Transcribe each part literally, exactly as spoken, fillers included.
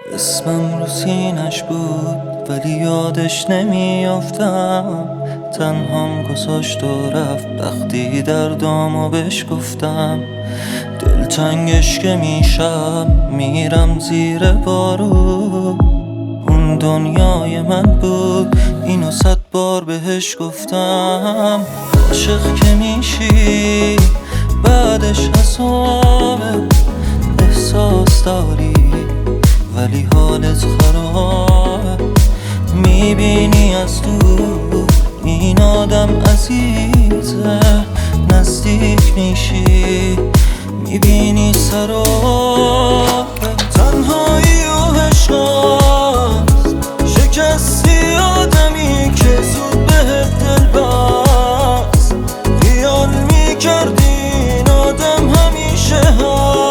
اسمم رو سینش بود ولی یادش نمیافتم. تنهام گذاشت و رفت وقتی دردامو بهش گفتم. دلتنگش که میشم میرم زیر بارو. اون دنیای من بود اینو صد بار بهش گفتم. عاشق که میشی بعدش عذابه، احساس داری ولی حالت خرابه. میبینی از دور این آدم عزیزه، نزدیک میشی میبینی سرابه. تنهایی و عشقاست، شکستی آدمی که زود بهت دل بست. خیال میکردی این آدم همیشه هست.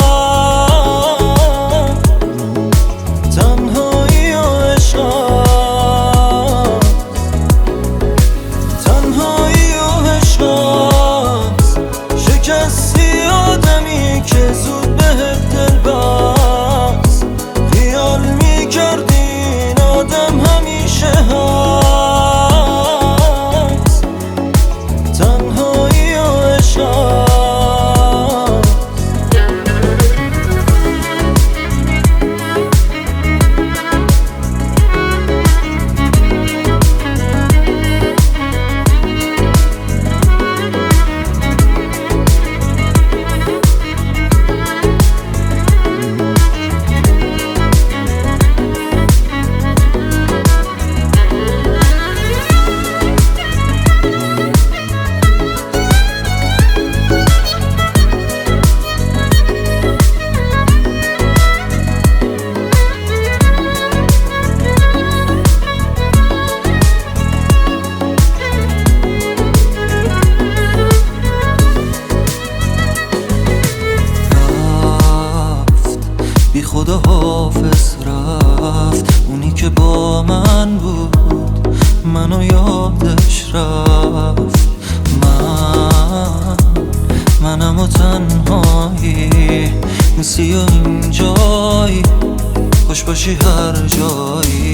تنهایی و عشقاست، تنهایی و عشقاست، شکستی آدمی که زود بهت دل بست. خیال میکردی این آدم همیشه هست. تنهایی و عشقاست. بی خدا حافظ رفت، اونی که با من بود منو یادش رفت. من منم و تنهایی، نیستی و اینجایی، خوش باشی هر جایی.